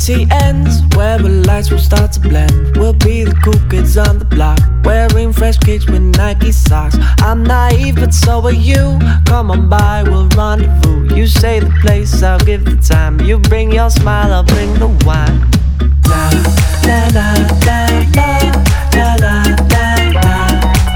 city ends, where the lights will start to blend. We'll be the cool kids on the block, wearing fresh kicks with Nike socks. I'm naive, but so are you. Come on by, we'll rendezvous. You say the place, I'll give the time. You bring your smile, I'll bring the wine. La la la la la la la la la.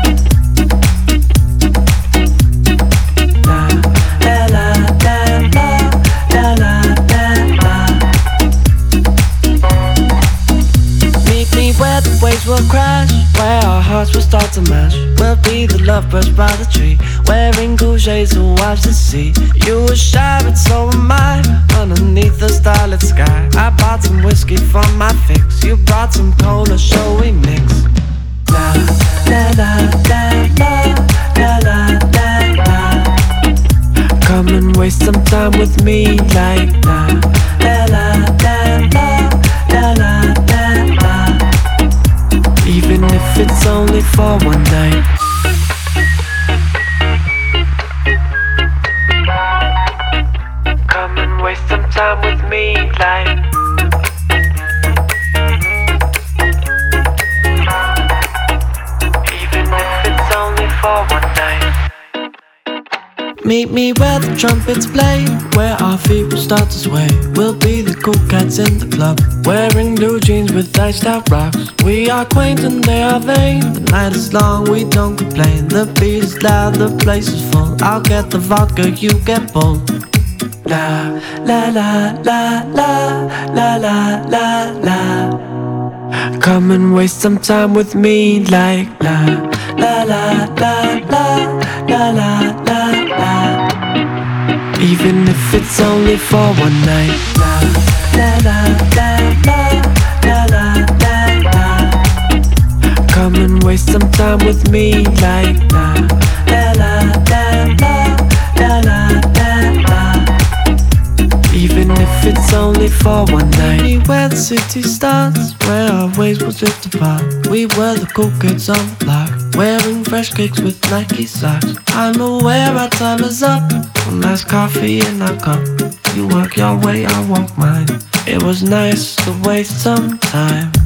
Where the waves will crash, where our hearts will start to mash. We'll be the lovebirds by the tree, wearing cool shades to watch the sea. You were shy, but so am I, underneath the starlit sky. I bought some whiskey for my fix, you brought some cola, shall we mix? La la la la la la la la. Come and waste some time with me, like la la la la la la la la. Even if it's only for one night. Come and waste some time with me, like. Even if it's only for one night. Meet me where the trumpets play, where our feet will start to sway. We'll be the cool cats in the club, wearing blue jeans with iced out rocks. We are quaint and they are vain. The night is long, we don't complain. The beat is loud, the place is full. I'll get the vodka, you get bull. La la la la la la la la la. Come and waste some time with me, like la la la la la la la la la. Even if it's only for one night. La la la la la la la la. Come and waste some time with me, like la la la la la la la la. Even if it's only for one night. Where the city starts, where our ways will drift apart. We were the cool kids on the block, wearing fresh kicks with Nike socks. I'm aware our time is up, a nice coffee in our cup. You work your way, I walk mine. It was nice to waste some time.